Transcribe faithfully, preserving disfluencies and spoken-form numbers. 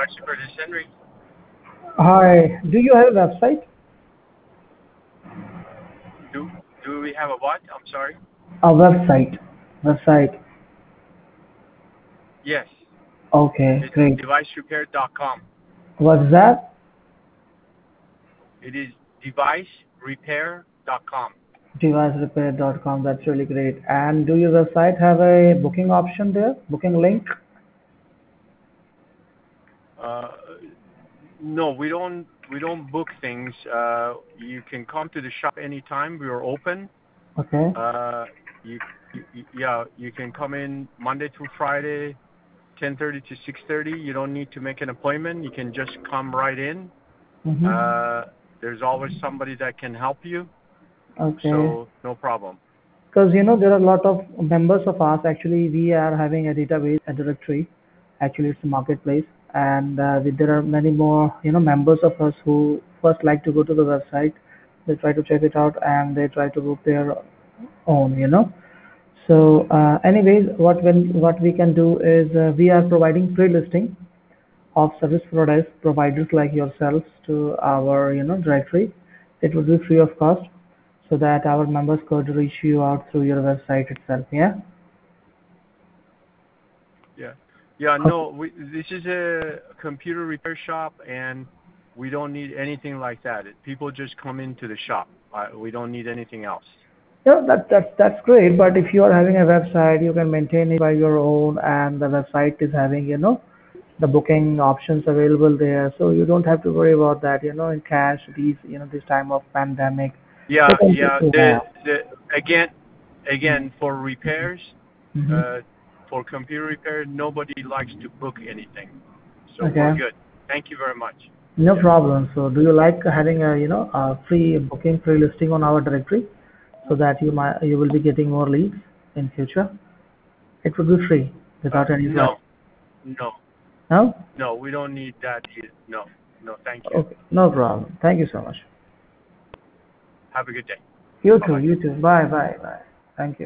Device Repair, this is Henry. Hi, do you have a website? Do do we have a what? I'm sorry. A website. Website. Yes, Okay, it's great. device repair dot com. What's that? It is device repair dot com. device repair dot com. That's really great. And do your website have a booking option there? Booking link? Uh, no, we don't we don't book things. Uh, you can come to the shop anytime. We are open. Okay. Uh, you, you yeah, you can come in Monday through Friday, ten thirty to six thirty. You don't need to make an appointment. You can just come right in. Mm-hmm. Uh, there's always somebody that can help you, Okay. so no problem. Because you know there are a lot of members of us. Actually, we are having a database, a directory. Actually, it's a marketplace, and uh, we, there are many more you know members of us who first like to go to the website. They try to check it out, and they try to book their own. You know. So, uh, anyways, what when what we can do is uh, we are providing pre-listing of service providers providers like yourselves to our you know directory. It would be free of cost, so that our members could reach you out through your website itself. Yeah. Yeah. Yeah, Okay. no, we, this is a computer repair shop, and we don't need anything like that. It, people just come into the shop. Uh, we don't need anything else. Yeah, that, that's that's great. But if you are having a website, you can maintain it by your own, and the website is having you know the booking options available there, so you don't have to worry about that. You know, in cash these you know this time of pandemic. Yeah, You can, yeah. The yeah. the again, again for repairs, Mm-hmm. uh, for computer repair, nobody likes to book anything, so we're Okay. good. Thank you very much. No Yeah. problem. So do you like having a, you know, a free booking, free listing on our directory so that you might, you will be getting more leads in future? It would be free Uh, without any charge. no, no, No? no. We don't need that. Either. No, no. Thank you. Okay. No problem. Thank you so much. Have a good day. You Bye too. bye. You too. Bye. Bye. Bye. Thank you.